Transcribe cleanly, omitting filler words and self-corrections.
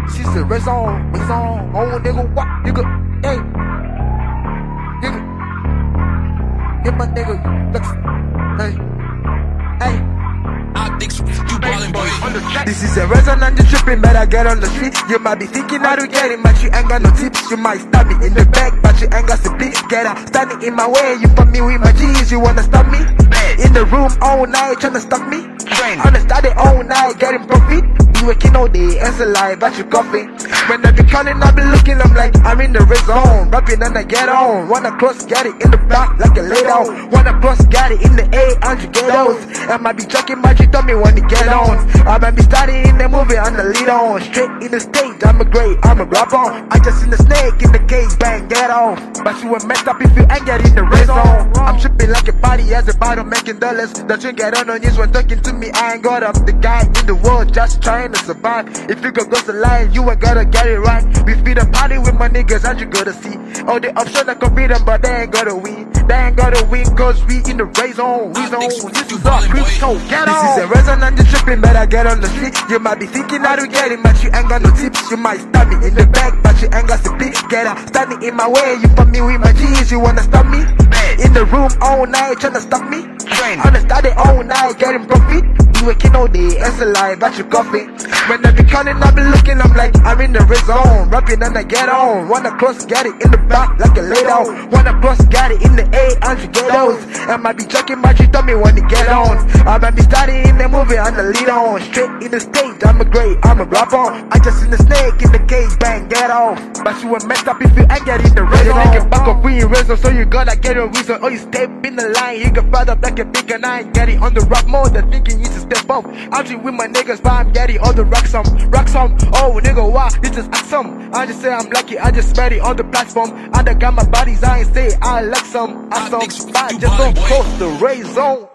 She said, race on, oh nigga, what, nigga, hey, nigga, hit my nigga, look, hey. I think you ballin', boy. This is a resonance, you tripping, better get on the street. You might be thinking how to get it, but you ain't got no tips. You might stab me in the back, but you ain't got some please. Get out, standing in my way, you put me with my G's. You wanna stop me? In the room all night, tryna stop me. On the study all night, getting profit. You working all day, answer live, but you coffee. When I be calling, I be looking, I'm like, I'm in the red zone. Rapping and I get on. Wanna cross, get it in the back, like a lay down. Wanna cross, get it in the A100 ghettos. I might be joking, but you told me when to get on. I might be starting in the movie, on the lead on. Straight in the stage, I'm a great, I'm a rapper. I just seen the snake in the cage, bang, get off. But you ain't messed up if you ain't get in the red zone. I'm tripping like a body as a bottle, making dollars. The drink get on this one talking to me, I ain't got up. The guy in the world just trying to survive. If you go the line, you ain't gotta get it right. We feed a party with my niggas, and you gotta see. All the options I can beat them, but they ain't gotta win. They ain't gotta win, cause we in the red zone. We zone, this is our crypto, get on. This is a resonance, you tripping, better get on the street. You might be thinking how to get it, but you ain't got no tips. You might stab me in the back, but you ain't got some please. Get out, standing in my way, you put me with my G's. You wanna stop me? In the room all night, tryna stop me. On the study all night, getting profit. You working all day, answer live, but you coffee. When I be calling, I be looking, I'm like, I'm in the red zone. Rapping and I get on. Wanna cross, get it in the back, like a lay down. Wanna cross, get it in the A100 ghettos. I might be joking, but you told me when to get on. I might be starting in the movie, on the lead on. Straight in the stage, I'm a great, I'm a rapper. I just seen the snake in the cage, bang, get off. But you ain't messed up if you ain't get in the red zone. Make it back up when you red zone, so you gotta get a reason. Or you step in the line, you can fight up like a big and I ain't get it on the rap mode. The thinking you to step up. I'm just with my niggas, but I'm getting all the rock some. Oh nigga, why? You just awesome. I just say I'm lucky, I just spread it on the platform. I done got my bodies, I ain't say I like some. I just don't cross the red zone.